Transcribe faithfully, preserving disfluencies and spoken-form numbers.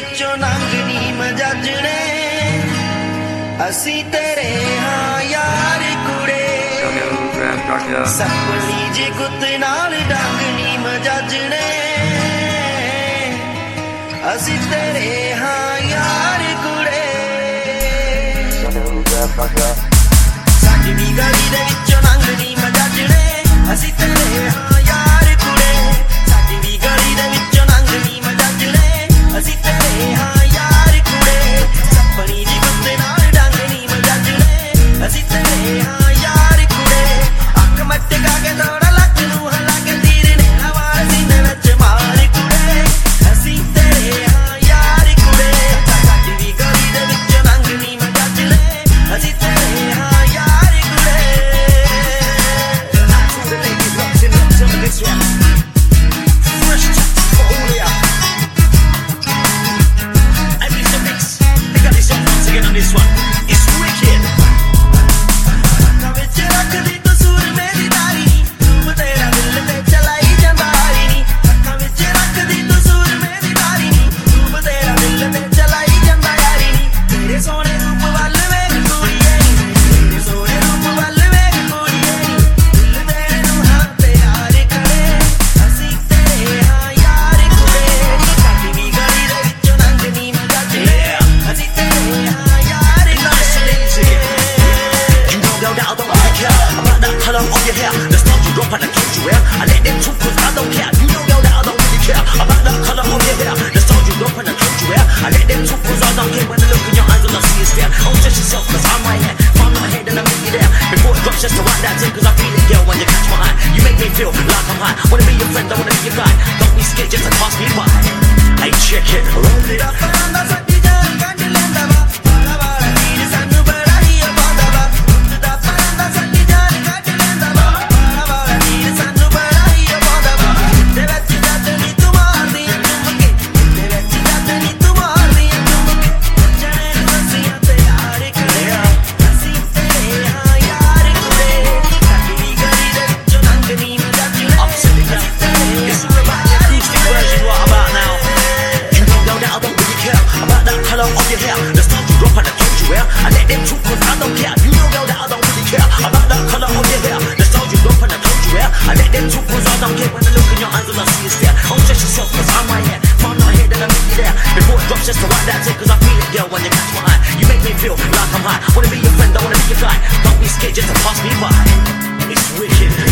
ਵਿੱਚੋਂ ਲੰਘਣੀ ਮਜਾਜਣੇ ਅਸੀਂ ਤੇਰੇ ਹਾਂ ਯਾਰ ਕੁੜੇ ਸਪਨੀ ਜੀ ਗੁੱਤ ਨਾਲ ਡੰਗਣੀ ਮਜਾਜਣੇ ਅਸੀਂ ਤੇਰੇ ਹਾਂ ਯਾਰ ਕੁੜੇ ਸਾਡੀ ਵੀ ਗਲੀ ਦੇ ਵਿੱਚੋਂ ਲੰਘਣੀ ਮਜਾਜਣੇ ਅਸੀਂ ਤੇਰੇ ਹਾਂ ਯਾਰ ਕੁੜੇ ਸਾਡੀ ਵੀ ਗਲੀ ਦੇ ਵਿੱਚੋਂ ਲੰਘਣੀ ਮਜਾਜਣੇ ਅਸੀਂ ਤੇਰੇ ਹਾਂ ਯਾਰ ਕੁੜੇ ਸਪਨੀ ਜੀ ਗੁੱਤ ਨਾਲ ਡੰਗਣੀ ਮਜਾਜਣੇ ਅਸੀਂ ਤੇਰੇ ਹਾਂ ਯਾਰ ਕੁੜੇ ਅੱਖ ਮਟਕਾ ਕੇ ਦੌੜਾ ਲੱਕ ਨੂੰ ਹਲਾ ਕੇ ਤੀਰ ਨੇ ਹਵਾ ਸੀਨੇ ਵਿੱਚ ਮਾਰ ਕੁੜੇ ਅਸੀਂ ਤੇਰੇ ਹਾਂ ਯਾਰ ਕੁੜੇ ਸਾਡੀ ਵੀ ਗਲੀ ਦੇ ਵਿੱਚੋਂ ਲੰਘਣੀ ਮਜਾਜਣੇ ਅਸੀਂ ਤੇਰੇ ਹਾਂ ਯਾਰ ਕੁੜੇ This one, fresh chops for all of ya. I mix the mix. They got this one once again on this one. It's wicked. Na vich rakhdi tu sur meri dari, tu tera dil te chalai jandari ni. Na vich rakhdi tu sur meri dari, tu tera dil te chalai jandari ni. Tere sone roop wal ਵੇਖ ਕੁੜੀਏ ਨੀ, tere sone roop wal ਵੇਖ ਕੁੜੀਏ ਨੀ. ਦਿਲ ਤੇਰੇ ਨੂੰ ਹਾਂ ਪਿਆਰ ਅਸੀਂ ਤੇਰੇ ਹਾਂ ਯਾਰ ਕੁੜੇ ਸਾਡੀ ਵੀ ਗਲੀ ਦੇ ਵਿੱਚੋਂ ਲੰਘਣੀ ਮਜਾਜਣੇ ਅਸੀਂ ਤੇਰੇ ਹਾਂ ਯਾਰ ਕੁੜੇ You know no doubt I don't really care about that color of your hair. The stuff you drop and the clothes you wear. I let them talk cause I don't care. You know no doubt I don't really care about that color of your hair. The stuff you drop and the clothes you wear. I let them talk cause I don't care. When I look in your eyes all I see is fear. Don't judge yourself cause I'm right here. If I'm not here then I'll meet you there. Before it drops just to write that in cause I feel it girl when you catch my eye. You make me feel like I'm high. Wanna be your friend, I wanna be your guy. Don't be scared just to pass me by. Hey check it. Roll it up. Of your hair, the stuff you drop and the clothes you wear. I let them talk cause I don't care. You know now that I don't really care about that color of your hair, the stuff you drop and the clothes you wear. I let them talk cause I don't care. When I look in your eyes all I see is fear. Don't judge yourself cause I'm right here. If I'm not here then I'll meet you there. Before it drops just to write that in cause I feel it girl when you catch my eye. You make me feel like I'm high. Wanna be your friend, I wanna be your guy. Don't be scared just to pass me by. It's wicked.